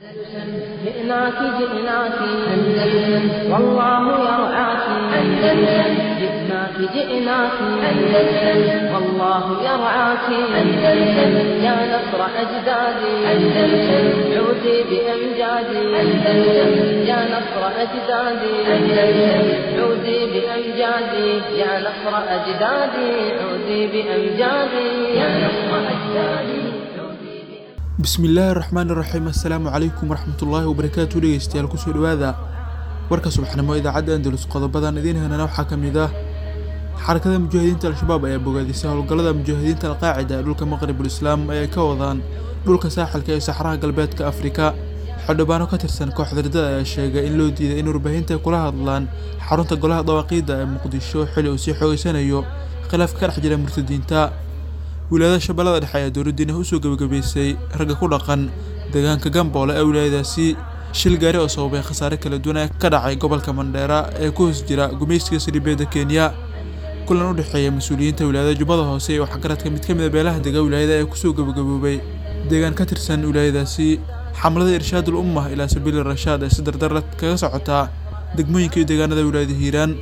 جئناك جئناك أندلس والله يرعاك أندلس جئناك جئناك أندلس والله يرعاك أندلس يا نصر أجدادي أندلس عودي بأمجادي أندلس يا نصر أجدادي أندلس عودي بأمجادي يا نصر أجدادي عودي بأمجادي يا نصر أجدادي. بسم الله الرحمن الرحيم. السلام عليكم ورحمة الله وبركاته. dhegeystayaal ku soo dhawaada warka subaxnimo idaacadda Andalus qodobadan idin heena waxa kamid ah xarakada mujaahidiinta al-shabaab ayaa bogaadisay howlgallada mujaahidiinta al-qaacida ee dhulka Maghribul Islaam ay ka wadaan dhulka saaxilka ee Saxaraha Galbeedka Afrika. xildhibaano ka tirsan kooxda ridada ayaa sheegay in loo diiday in warbaahinta kula hadlaan xarunta golaha dawaqiida ee Muqdisho xilli uu sii xoogeysanayo khilaafka ka dhex jira murtadiinta. wilaayada shabeellada dhexe ayaa dowladdiina u soo gabagabaysay ragga ku dhaqan deegaanka Gamboole ee wilaayadaasi shil gaari oo sababay khasaare kala duwan ka dhacay gobolka Mandheera ee ku hoos jira gumeysiga Saldhigyada Kenya. kulan u dhexeeya mas'uuliyiinta wilaayada Jubbada Hoose iyo waxgaradka mid ka mid ah beelaha deegaanka wilaayada ee ku soo gabagaboobay deegaan ka tirsan wilaayadaasi. xamlada irshaadul ummah ilaa sabiil rashaad ee si dardar kaga socota degmooyinka iyo deegaanada wilaayada Hiiraan.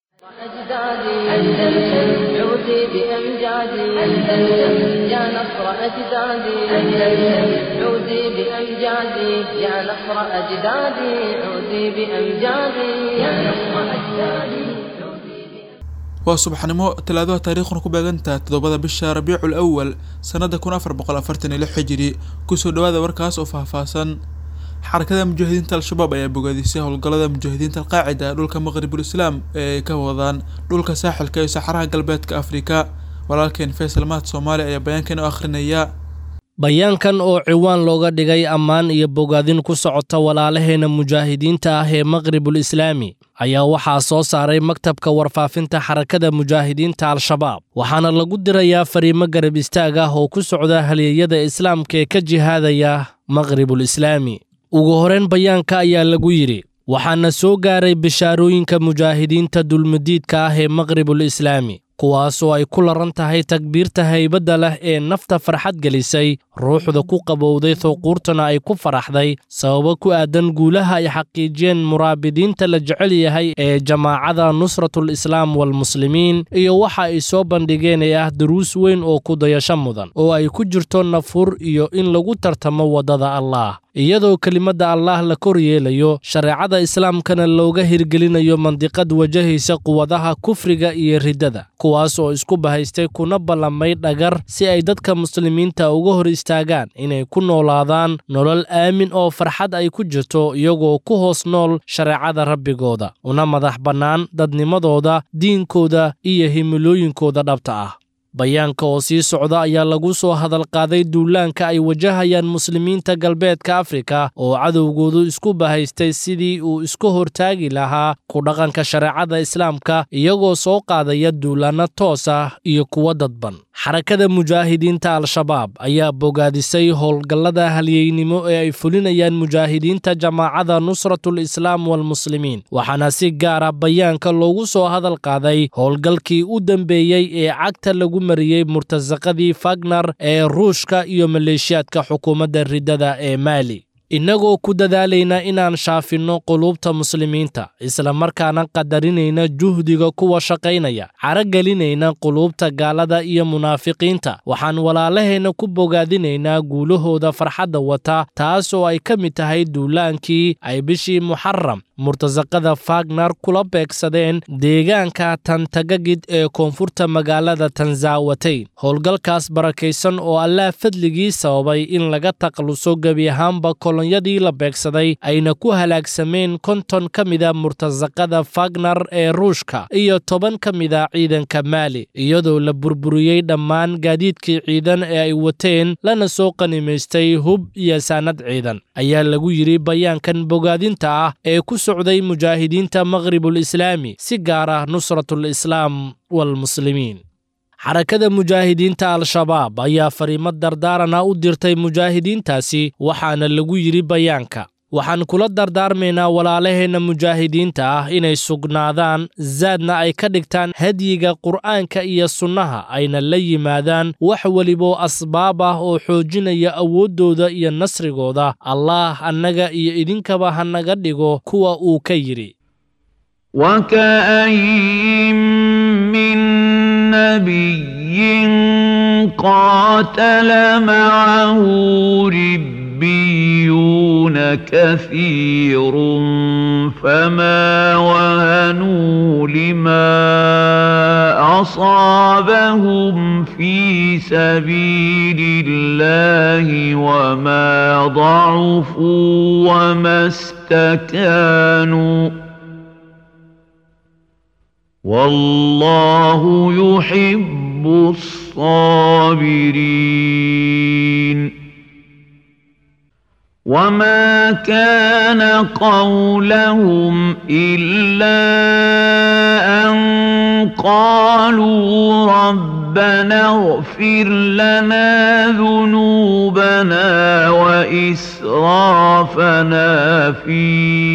عودي بأمجادي أندلس يا نصر أجدادي أندلس عودي بأمجادي يا نصر أجدادي عودي بأمجادي يا نصر أجدادي. waa subaxnimo talaado taariikhuna ku beegantaa 7 bisha Rabiicul Awwal sanada 1446 Hijri. ku soo dhawaada warkaas oo faahfaahsan. xarakada mujaahidiinta al-shabaab ayaa bogaadisay howlgallada mujaahidiinta al-qaacida ee dhulka Maghribul Islaam ee ka wadaan dhulka saaxilka ee Saxaraha Galbeedka Afrika. walaalkeen Faysal Maad Soomaali ayaa bayaankan u akhrinaya. bayaankan oo ciwaan looga dhigay ammaan iyo bogaadin ku socota walaalaheena mujaahidiinta ah ee Maghribul Islaami ayaa waxaa soo saaray maktabka warfaafinta xarakada mujaahidiinta al-shabaab waxaana lagu dirayaa fariimo garab istaag ah oo ku socda halyeeyada islaamka ee ka jihaadaya Maghribul Islaami. ugu horeen bayaanka ayaa lagu yiri waxaana soo gaaray bishaarooyinka mujaahidiinta dulmadiidka ah ee Maghribul Islaami kuwaas oo ay ku laran tahay takbiirta haybada leh ee nafta farxad gelisay ruuxda ku qabowday thuquurtana ay ku faraxday sababo ku aadan guulaha ay xaqiijiyeen muraabidiinta la jecel yahay ee jamaacada Nusratul Islaam wal Muslimiin iyo waxa ay soo bandhigeen ee ah duruus weyn oo ku dayasho mudan oo ay ku jirto nafur iyo in lagu tartamo wadada Allah iyadoo kelimada Allah la koryeelayo shariicada islaamkana looga hirgelinayo mandiqad wajahaysa quwadaha kufriga iyo ridada kuwaas oo isku bahaystay kuna ballamay dhagar si ay dadka muslimiinta uga hor istaagaan inay ku noolaadaan nolol aamin oo farxad ay ku jirto iyagoo ku hoos nool shariicada rabbigooda una madax bannaan dadnimadooda diinkooda iyo himilooyinkooda dhabta ah. bayaanka oo sii socda ayaa lagu soo hadal qaaday duulaanka ay wajahayaan muslimiinta galbeedka Afrika oo cadowgoodu isku bahaystay sidii uu isku hortaagi lahaa ku dhaqanka shariicada islaamka iyagoo soo qaadaya duulaanno toos ah iyo kuwa dadban. xarakada mujaahidiinta al-shabaab ayaa bogaadisay howlgallada halyeynimo ee ay fulinayaan mujaahidiinta jamaacada Nusratul Islaam wal Muslimiin waxaana si gaar ah bayaanka loogu soo hadal qaaday howlgalkii u dambeeyay ee cagta lagu mariyay murtazaqadii Wagner ee Ruushka iyo maleeshiyaadka xukuumadda ridada ee Mali inagoo ku dadaalayna inaan shaafino qulubta muslimiinta isla markaana qadarinayna juhdiga kuwa shaqaynaya caragelinayna qulubta gaalada iyo munaafiqiinta waxaan walaalaheena ku bogaadinaynaa guulahooda farxadda wata taas oo ay ka mid tahay duulaankii ay bishii Muharram murtazaqada Wagner kula beegsadeen deegaanka Tantagagid ee koonfurta magaalada Tanzawatay. howlgalkaas barakaysan oo Allah fadligii sababay in laga taqaluso gabi ahaanba kolonyadii la beegsaday ayna ku halaagsameen 50 ka mid ah murtazaqada Wagner ee Ruushka iyo 10 ka mid ah ciidanka Mali iyadoo la burburiyay dhammaan gaadiidkii ciidan ee ay wateen lana soo qanimaystay hub iyo saanad ciidan ayaa lagu yiri bayaankan bogaadinta ah ee ku socday mujaahidiinta Maghribul Islaami si gaar ah Nusratul Islaam wal Muslimiin. xarakada mujaahidiinta al-shabaab ayaa fariimo dardaarana u dirtay mujaahidiintaasi waxaana lagu yiri bayaanka waxaan kula dardaarmaynaa walaalaheenna mujaahidiinta ah inay sugnaadaan zaadna ay ka dhigtaan hadyiga qur'aanka iyo sunnaha ayna la yimaadaan wax waliboo asbaab ah oo xoojinaya awooddooda iyo nasrigooda allaah annaga iyo idinkaba ha naga dhigo kuwa uu ka yidhi وكأين من نبي قاتل معه ربيون كثير فما وهنوا لما أصابهم في سبيل الله وما ضعفوا وما استكانوا والله يحب الصابرين وما كان قولهم إلا أن قالوا ربنا اغفر لنا ذنوبنا وإسرافنا في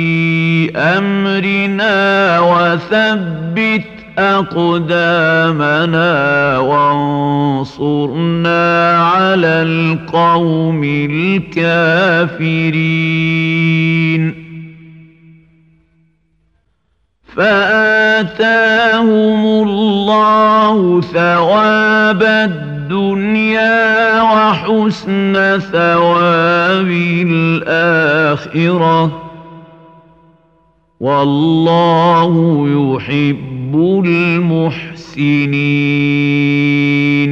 أمرنا وثبت أقدامنا وانصرنا على القوم الكافرين فآتاهم الله ثواب الدنيا وحسن ثواب الآخرة والله يحب المحسنين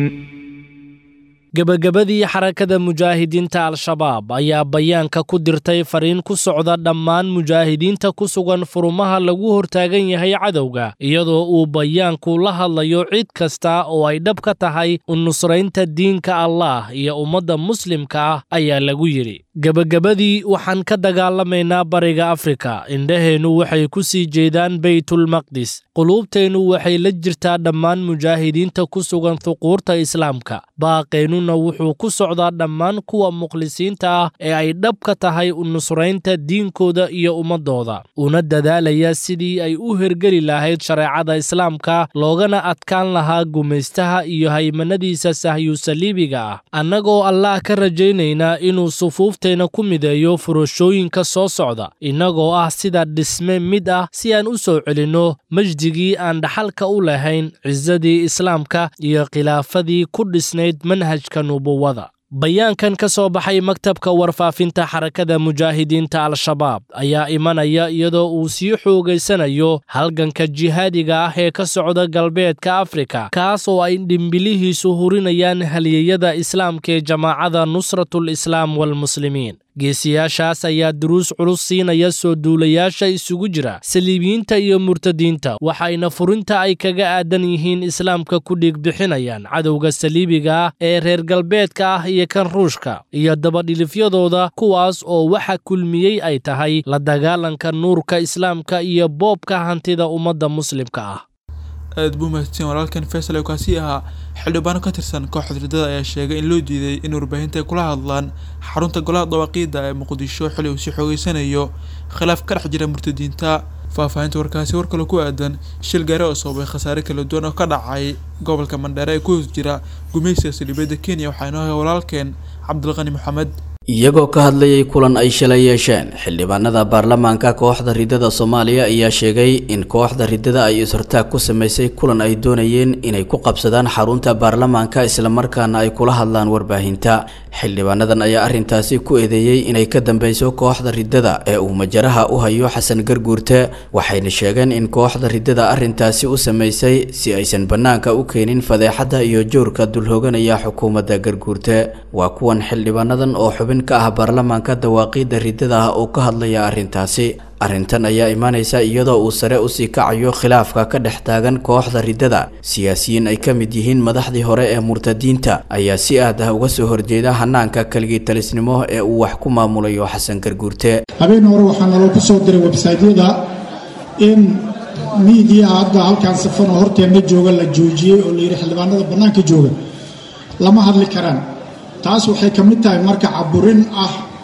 gabagabadii xarakada mujaahidiinta al-shabaab ayaa bayaanka ku dirtay fariin ku socda dhammaan mujaahidiinta ku sugan furumaha lagu hortaagan yahay cadowga iyadoo uu bayaanku la hadlayo cid kasta oo ay dhab ka tahay u nusraynta diinka Allah iyo ummadda muslimka ah ayaa lagu yidhi gabagabadii waxaan ka dagaalamaynaa bariga Afrika indhaheennu waxay ku sii jeedaan Baytul Maqdis quluubteennu waxay la jirtaa dhammaan mujaahidiinta ku sugan thuquurta islaamka baaqeennu wuxuu ku socdaa dhammaan kuwa muqlisiinta ah ee ay dhab ka tahay u nusraynta diinkooda iyo ummadooda una dadaalaya sidii ay u hergeli lahayd shareecada islaamka loogana adkaan lahaa gumaystaha iyo haymanadiisa sahyusaliibiga ah annagoo Allah ka rajaynaynaa inuu sufuufteena ku mideeyo furashooyinka soo socda innagoo ah sida dhisme mid ah si aan u soo celinno majdigii aan dhaxalka u lahayn cisadii islaamka iyo khilaafadii ku dhisnayd manhajka nubuwada bayaankan ka soo baxay maktabka warfaafinta xarakada mujaahidiinta al-shabaab ayaa imanaya iyadoo uu sii xoogaysanayo halganka jihaadiga ah ee ka socda galbeedka Afrika kaas oo ay dhimbilihiisu hurinayaan halyeeyada islaamka ee jamaacada nusratul islaam wal muslimiin geesiyaashaas ayaa duruus culus siinaya soo duulayaasha isugu jira saliibiyiinta iyo murtadiinta waxayna furinta ay kaga aadan yihiin islaamka ku dhiig bixinayaan cadowga saliibiga ah ee reer galbeedka ah iyo kan ruushka iyo dabadhilifyadooda kuwaas oo waxa kulmiyey ay tahay la dagaalanka nuurka islaamka iyo boobka hantida ummadda muslimka ah aad buu mahadsan walaalkan Faisal oo kaasi ahaa xildhibaan ka tirsan kooxda ridada ayaa sheegay in loo diiday in warbaahinta ay kula hadlaan xarunta golaha dawaqiida ee Muqdisho xilli uu si xoogaysanayo khilaaf ka dhex jira murtadiinta faafahinta warkaasi war kale ku aadan shil gaari oo sababay khasaare kala duwan oo ka dhacay gobolka Mandheera ee ku jira gumaysiga saliibada Kenya waxaana walaalkeen Cabdulqani Maxamed iyagoo ka hadlayay kulan ay shalay yeesheen xildhibaanada baarlamaanka kooxda ridada Soomaaliya ayaa sheegay in kooxda ridada ay ishartaag ku sameysay kulan ay doonayeen inay ku qabsadaan xarunta baarlamaanka isla markaana ay kula hadlaan warbaahinta xildhibaanadan ayaa arintaasi ku eedeeyay inay ka dambayso kooxda ridada ee uu majaraha u hayo Xasan Garguurte waxayna sheegeen in kooxda ridada arintaasi u sameysay si aysan banaanka u keenin fadeexada iyo joorka dulhooganaya xukuumadda Garguurte waa kuwan xildhibaanadan oo ka ah baarlamaanka dawaaqida ridada oo ka hadlaya arintaasi arintan ayaa imaanaysa iyadoo uu sare u sii kacayo khilaafka ka dhex taagan kooxda ridada siyaasiyiin ay ka mid yihiin madaxdii hore ee murtadiinta ayaa si aad ah uga soo horjeeda hanaanka kaligii talisnimo ee uu wax ku maamulayo Xasan Garguurte habeen hore waxaan naloo ku soo diray website-yada in media hadda halkan safan horteena jooga la joojiyay oo la yiri xildhibaanada banaanka jooga lama hadli karaan taas waxay ka mid tahay marka caburin ah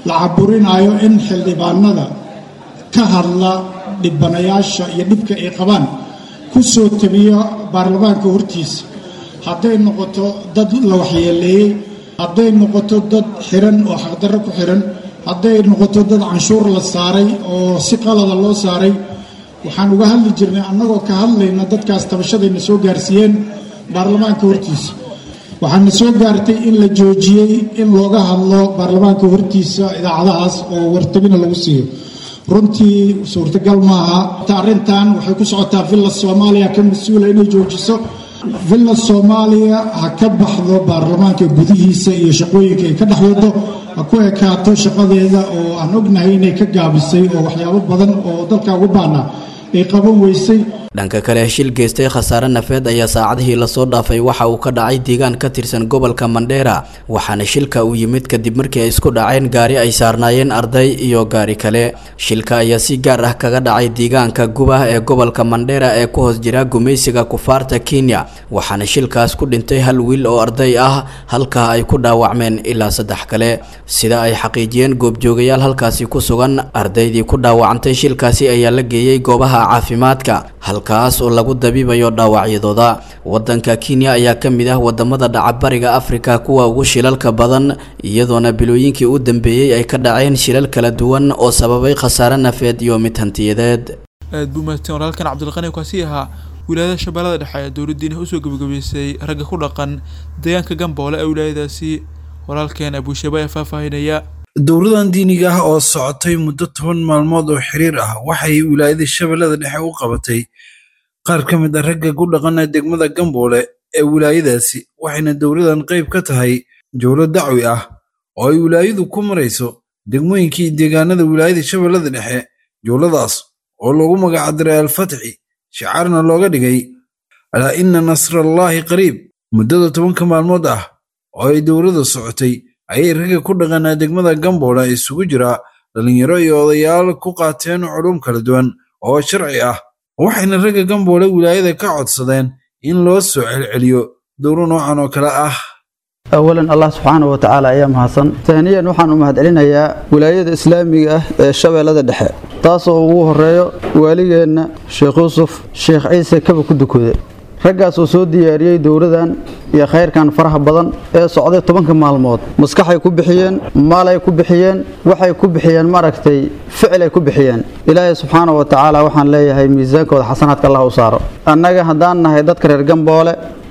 la caburinayo in xildhibaanada ka hadla dhibanayaasha iyo dhibka ay qabaan ku soo tabiya baarlamaanka hortiisa hadday noqoto dad la waxyeeleeyey hadday noqoto dad xiran oo xaqdarro ku xiran hadday noqoto dad canshuur la saaray oo si qalada loo saaray waxaan uga hadli jirnay annagoo ka hadlayna dadkaas tabashadayna soo gaarsiiyeen baarlamaanka hortiisa waxaana soo gaartay in la joojiyey in looga hadlo baarlamaanka hortiisa idaacadahaas oo wartabina lagu siiyo runtii suurtagal maaha arrintan waxay ku socotaa villa soomaaliya ka mas-uula inay joojiso villa soomaaliya ha ka baxdo baarlamaanka gudihiisa iyo shaqooyinka ay ka dhex wado ha ku ekaato shaqadeeda oo aan ognahay inay ka gaabisay oo waxyaabo badan oo dalka ugu baana ay qaban weysay dhanka kale shil geystay khasaare nafeed ayaa saacadihii lasoo dhaafay waxa uu ka dhacay deegaan ka tirsan gobolka Mandheera waxaana shilka uu yimid kadib markii ay isku dhaceen gaari ay saarnaayeen arday iyo gaari kale shilka ayaa si gaar ah kaga dhacay deegaanka Gubah ee gobolka Mandheera ee ku hoos jira gumeysiga kufaarta Kenya waxaana shilkaas ku dhintay hal wiil oo arday ah halka ay ku dhaawacmeen ilaa 3 kale sida ay xaqiijiyeen goobjoogayaal halkaasi ku sugan ardaydii ku dhaawacantay shilkaasi ayaa la geeyay goobaha caafimaadka halkaas oo lagu dabiibayo dhaawacyadooda wadanka Kenya ayaa kamid ah wadamada dhaca bariga Afrika kuwa ugu shilalka badan iyadoona bilooyinkii u dambeeyay ay ka dhaceen shilal kala duwan oo sababay khasaare nafeed iyo mid hantiyadeed aad buu mahadsan walaalkan Cabdulqani kaasi ahaa wilaayada Shabeellada Dhexe ee dowladdiina u soo gabagabeysay ragga ku dhaqan deegaanka Gamboole ee wilaayadaasi walaalkeen Abu Shabaab faahfaahinaya dowladan diiniga ah oo socotay muddo 10 maalmood oo xiriir ah waxay wilaayada Shabeellada Dhexe u qabatay qaar ka mid ah ragga ku dhaqan degmada Gamboole ee wilaayadaasi waxayna dowladan qayb ka tahay jawlo dacwi ah oo ay wilaayadu ku marayso degmooyinkii deegaanada wilaayada Shabeellada Dhexe jawladaas oo lagu magac daray al-Fathi shicaarna looga dhigay ala inna nasrallahi qariib muddada 10 maalmood ah oo ay dowladu socotay ayay ragga ku dhaqan degmada Gamboole isugu jira dhalinyaro iyo odayaal ku qaateen culum kala duwan oo sharci ah waxayna ragga Gamboole wilaayada ka codsadeen in loo soo celceliyo dowro noocan oo kala ah أولاً الله سبحانه وتعالى أيام حسن ثانياً وحن أمهد علينا يا ولاية إسلامية الشباب دحى تاسو هو الرئيو والينا شيخ يوسف شيخ عيسى كبا كدو كده رجعوا سود دياري دوردان يا خير كان فرح بدن صعدة طبعاً كمعلومات مسكح يكون بحيان مال يكون بحيان وحي يكون بحيان مركتي فعل يكون بحيان إلهي سبحانه وتعالى وحن لي هاي ميزانك وحسناتك الله وصاره أنك هدانا هيدات كرر جنبوله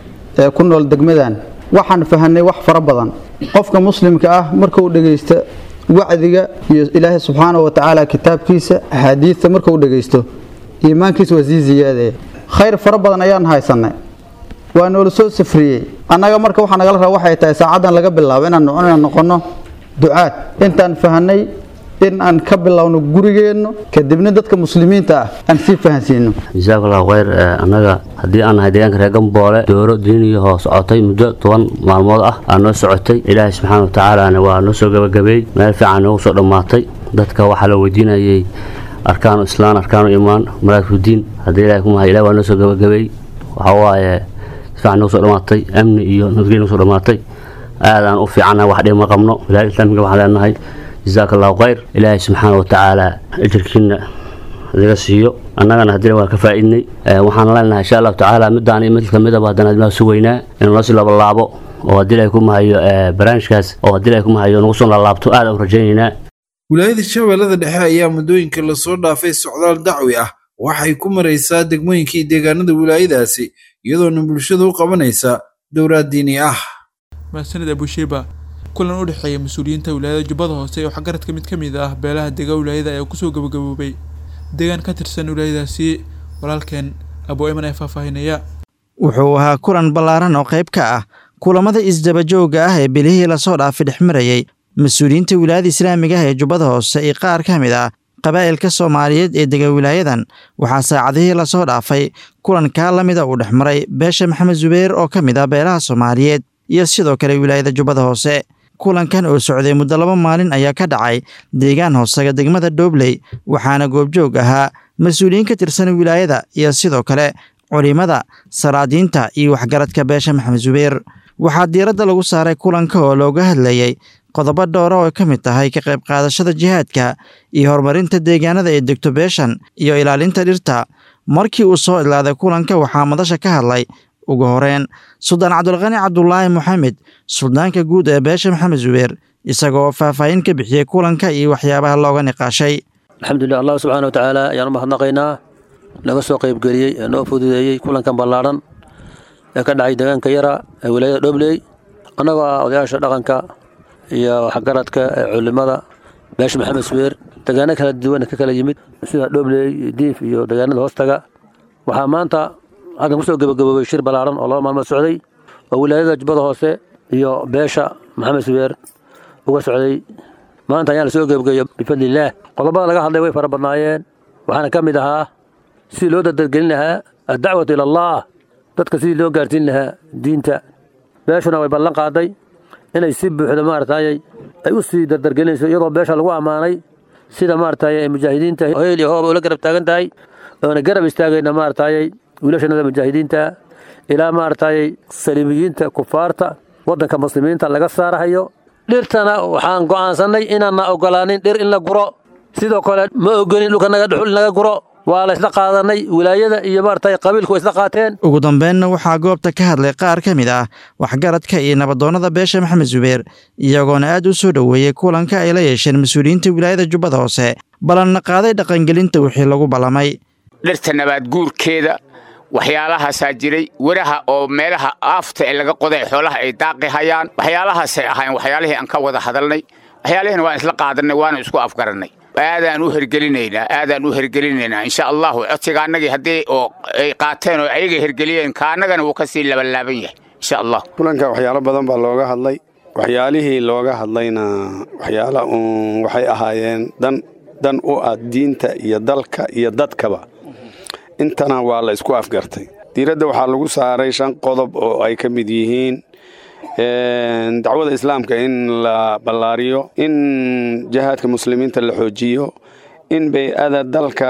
كنا الدجمدان waxaan fahanay wax fara badan qofka muslimka ah markuu dhageysto wacdiga ilaahay subhanahu wa ta'ala kitaabkiisa hadiisa markuu dhageysto iimaankiisa waa ziyaadaya khayr fara badan ayaan haysanay waa nool soo safriyay anaga marka waxa naga rabaa waxay tahay saacadan laga bilaabo inaan noqono ducaad intaan fahanay in aan ka bilowno gurigeeno kadibna dadka muslimiinta ah aan si fahansiino jazakallahu khayr anaga hadii aan nahay deegaanka reer Gamboole dooro diiniga oo socotay muddo 10 maalmood ah aan noo socotay ilaahay subhanahu wa ta'ala waa noo soo gabagabay meel fiican oo soo dhamaatay dadka waxa la weydiinayay arkaan islaam arkaan iimaan maraakib diin hadii ilaahay kuma ilaahay waa noo soo gabagabay waxa waaye fiican oo soo dhamaatay amni iyo nabadgelyo soo dhamaatay aadaan u fiicana wax dhima qabno ilaahay islaamka waxa leenahay جزاك الله خير إلهي سبحانه وتعالى أجركنا ذكسيو أنا هدير وكفائني وحنا لنا إن شاء الله تعالى مداني مثل كمدة بعدنا ما سوينا إن نصل باللعبة وهدير لكم هاي برانش كاس وهدير لكم هاي نوصل للعبة هذا ورجينا wilaayada Shabeellada Dhexe ayaa muddooyinka la soo dhaafay socdaal dacwi ah waxay ku maraysaa degmooyinkii deegaanada wilaayadaasi iyadoo bulshadu u qabanaysa dowlad diini ah maasanid Abu Shayba kulan u dhaxeeya mas'uuliyiinta wilaayada Jubbada Hoose oo xagaradka mid kamid ah beelaha deegaanka wilaayada ay ku soo gabagaboobay deegaan ka tirsan wilaayadaasi walaalkeen Abu Ayman ay faahfaahinaya wuxuu ahaa kulan ballaaran oo qayb ka ah kulamada isdaba jooga ah ee bilihii la soo dhaafay dhexmarayay mas'uuliyiinta wilaayada Islaamiga ah ee Jubbada Hoose ee qaar ka mid ah qabaa'ilka Soomaaliyeed ee deegaanka wilaayadan waxaa saacadihii la soo dhaafay kulan ka lamid ah u dhexmaray beesha Maxamed Zubeer oo ka mid ah beelaha Soomaaliyeed iyo sidoo kale wilaayada Jubbada Hoose kulankan oo socday muddo 2 maalin ayaa ka dhacay deegaan hoosaga degmada Doobley waxaana goobjoog ahaa mas'uuliyiin ka tirsan wilaayada iyo sidoo kale culimada salaadiinta iyo waxgaradka beesha Maxamed Zubeer waxaa diiradda lagu saaray kulanka oo looga hadlayay qodobo dhowra oo ay ka mid tahay ka qayb qaadashada jihaadka iyo horumarinta deegaanada ee degto beeshan iyo ilaalinta dhirta. markii uu soo ilaaday kulanka waxaa madasha ka hadlay ugu horeyn suldaan cabdulqani cabdulaahi maxamed suldaanka guud ee beesha maxamed zubeer isagoo faahfaahin ka bixiyey kulanka iyo waxyaabaha looga niqaashay. alxamdulilah allah subxaana watacaala ayaan u mahadnaqaynaa naga soo qaybgeliyey ee noo fududeeyey kulankan ballaadhan ee ka dhacay deegaanka yara ee wilaayada dhobley annagoo ah odayaasha dhaqanka iyo waxgaradka ee culimada beesha maxamed zubeer deegaano kala duwan ka kala yimid sida dhobley diif iyo deegaanada hoostaga. waxaa maanta halkan kusoo gabagaboobay shir ballaaran oo 2 maalmood socday oo wilaayada jubbada hoose iyo beesha maxamed zubeer uga socday. maanta ayaa la soo gabagabeeyey bifadlillaah. qodobada laga hadlay way fara badnaayeen waxaana ka mid ahaa sidii loo dardargelin lahaa addacwatu ila allah, dadka sidii loo gaarsiin lahaa diinta. beeshuna way ballan qaaday inay si buuxda maaragtay ay u sii dardargelinayso iyadoo beesha lagu ammaanay sida maaragtay mujaahidiinta heel iyo hooba ula garab taagan tahay oona garab istaagayna maaragtay wiilashanada mujaahidiinta ilaa maaragtay saliimiyiinta kufaarta waddanka muslimiinta laga saarahayo. dhirtana waxaan go'aansanay inaanna ogolaanin dhir in la guro, sidoo kale ma ogolin dhulka naga dhuxul in laga guro. waa la isla qaadanay wilaayada iyo maaragtay qabiilku way isla qaateen. ugu dambeynna waxaa goobta ka hadlay qaar ka mid ah waxgaradka iyo nabadoonnada beesha maxamed zubeer iyagoona aad u soo dhoweeyey kulanka ay la yeesheen mas-uuliyiinta wilaayada jubbada hoose ballanna qaaday dhaqangelinta wixii lagu ballamay. dhirta nabaad guurkeeda waxyaalahaasaa jiray, waraha oo meelaha aafta ee laga qoday xoolaha ay daaqi hayaan, waxyaalahaasay ahayn waxyaalihii aan ka wada hadalnay. waxyaalihiina waan isla qaadanay waana isku afgarannay. aadaan u hergelinaynaa insha allahu. codsiga annagii haddii oo ay qaateen oo ayaga hergeliyeen kaannagana wuu ka sii labanlaaban yahay insha allah. kulanka waxyaalo badan baa looga hadlay. waxyaalihii looga hadlayna waxay ahaayeen dan u ah diinta iyo dalka iyo dadkaba. intana waa la isku afgartay. diiradda waxaa lagu saaray 5 qodob oo ay ka mid yihiin dacwada islaamka in la ballaariyo, in jihaadka muslimiinta la xoojiyo, in bay-ada dalka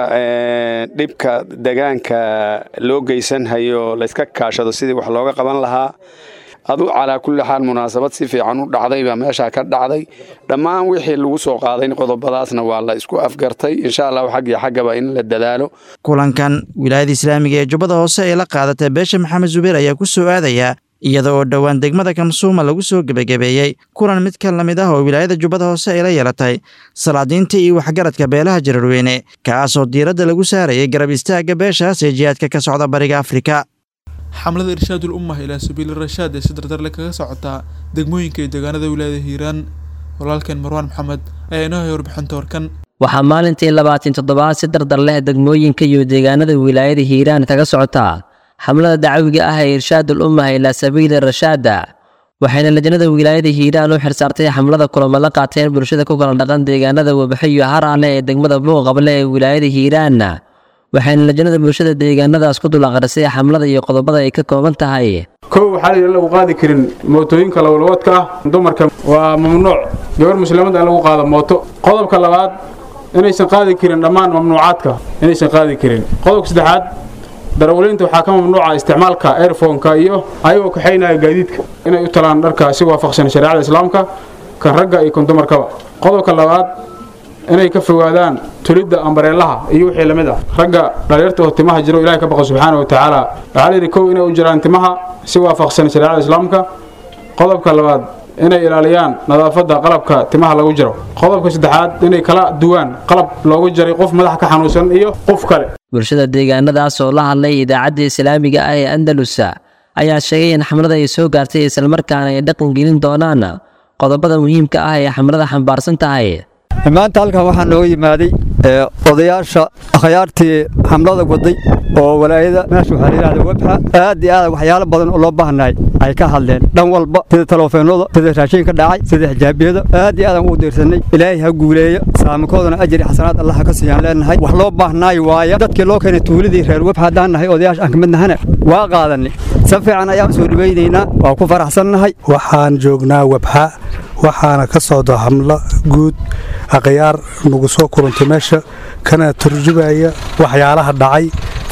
dhibka deegaanka loo geysanhayo la iska kaashado sidii wax looga qaban lahaa. adu calaa kulli xaal munaasabad si fiican u dhacday baa meesha ka dhacday. dhammaan wixii lagu soo qaaday qodobadaasna waa la isku afgartay insha allah. xaggaba in la dadaalo. kulankan wilaayada islaamiga ee jubbada hoose ee la qaadatay beesha maxamed zubeer ayaa ku soo aadaya iyada oo dhowaan degmada kamsuuma lagu soo gebagabeeyey kulan mid ka lamid ah oo wilaayada jubbada hoose ay la yeelatay salaadiinta iyo waxgaradka beelaha jararweyne kaasoo diiradda lagu saarayay garab istaagga beeshaas ee jihaadka ka socda bariga afrika. xamlada irshaadul ummah ilaa sabiili rashaad ee si dardarle kaga socotaa degmooyinka iyo deegaanada wilaayada hiiraan. walaalkeen marwaan maxamed ayaa inoo hay warbixinta warkan. waxaa maalintii 27 si dardar leh degmooyinka iyo deegaanada wilaayada hiiraan kaga socotaa xamlada dacwiga ah ee irshaadul ummah ilaa sabiili rashaada. waxayna lajnada wilaayada hiiraan u xirsaartay xamlada kulamo la qaateen bulshada ku kala dhaqan deegaanada Wabaxi iyo Haraale ee degmada Buuqable ee wilaayada hiiraan. waxayna lajnada bulshada deegaanadaas ku dul aqrisay xamlada iyo qodobada ay ka kooban tahay. kow waxaa lagu qaadi karin mootooyinka lawalwadka ah dumarka waa mamnuuc gabar muslimada lagu qaado mooto. qodobka labaad inaysan qaadi karin dhammaan mamnuucaadka inaysan qaadi karin. qodobka saddexaad darawaliinta waxaa ka mamnuuca isticmaalka earphone-ka iyo ayagoo kaxaynaya gaadiidka inay u talaan dharka si waafaqsan shariicada islaamka kan ragga iyo kan dumarkaba. qodobka labaad inay ka fogaadaan tulidda ambareelaha iyo wixii lamid ah. ragga dhalinyarta oo timaha jiro ilaahay ka baqo subxaanahu wa tacaala waxaa la yidhi kow inay u jiraan timaha si waafaqsan shariicada islaamka. qodobka labaad inay ilaaliyaan nadaafadda qalabka timaha lagu jiro. qodobka saddexaad inay kala duwaan qalab loogu jaray qof madax ka xanuunsan iyo qof kale. bulshada deegaanadaas oo la hadlay idaacadda islaamiga ah ee Andalus ayaa sheegay in xamlada ay soo gaartay isla markaana ay dhaqan gelin doonaan qodobada muhiimka ah ee xamlada xambaarsan tahay. maanta halkan waxaa nooga yimaaday odayaasha akhyaartii xamlada waday oo walaayada meesha waxaa la yidhahdaa Wabxa aad iyo aad waxyaalo badan oo loo baahnay ay ka hadleen dhan walba sida taleefannada sida raashinka dhacay sida xijaabiyada aad iyo aad aan u deersanay. ilaahay ha guuleeyo saamakoodana ajri xasanaad Allah ka siiyaan leenahay. wax loo baahnay waaya dadkii loo keenay tuuladii reer Wabxa hadaan nahay odayaasha aan ka mid nahana waa qaadanay si fiican ayaan soo dhaweynaynaa waa ku faraxsannahay. waxaan joognaa Wabxa waxaana ka socda xamlo guud akhyaar nagu soo kulantay meesha kana turjubaya waxyaalaha dhacay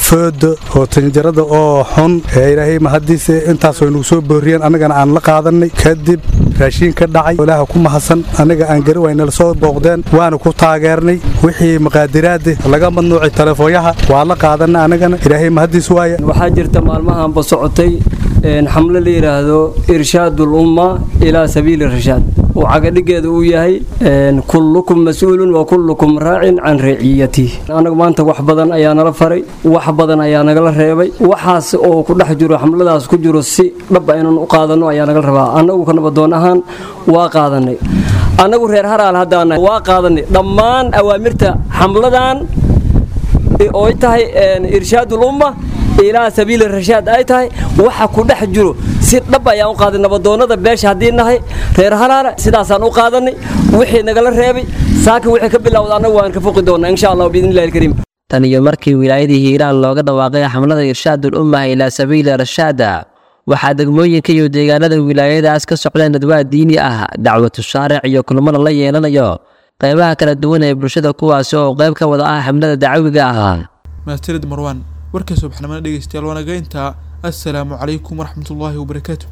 fooda oo tanjarada oo xun ilaahay mahadiisa intaas way nagu soo booriyeen annagana aan la qaadanay kadib raashin ka dhacay ilaaha ku mahadsan anaga aan gari wayna la soo booqdeen waana ku taageernay wixii maqaadiraad laga madnuucay telefoonyaha waa la qaadanay anagana ilaahay mahadiisa waaya waxaa jirta maalmahan ba socotay xamle la yiraahdo irshaadul umma ilaa sabiili rashaad oo cagadhigeedu uu yahay kullukum mas'uulun wa kullukum raacin can ra'iyati anaga maanta wax badan ayaa nala faray wax badan ayaa nagala reebay waxaas oo ku dhex jiro xamladaas ku jiro si dhab aynan u qaadano ayaa naga rabaa anagu ka nabadoon ahaan waa qaadanay anagu reer haraal haddaana waa qaadanay dhammaan awaamirta xamladan oo ay tahay irshaadul umma ilaa sabiili rashaad ay tahay waxa ku dhex jiro si dhab ayaan u qaaday nabadoonada beesha haddii nahay reer halaala sidaasaan u qaadanay wixii nagala reebay saaka wixii ka bilowda annagu waan ka foqi doonaa insha allah biidnillahi alkariim tan iyo markii wilaayadii hiiraan looga dhawaaqay xamlada irshaadul umma ilaa sabiili rashaada waxaa degmooyinka iyo deegaanada wilaayadaas ka socdeen nadwaa diini ah dacwatu shaaric iyo kulmada la yeelanayo qaybaha kala duwan ee bulshada kuwaasi oo qayb ka wada ah xamlada dacwiga ah maastirid marwan warka subaxnimada dhegeystayaal wanaga intaa assalaamu calaykum waraxmatullaahi wabarakaatu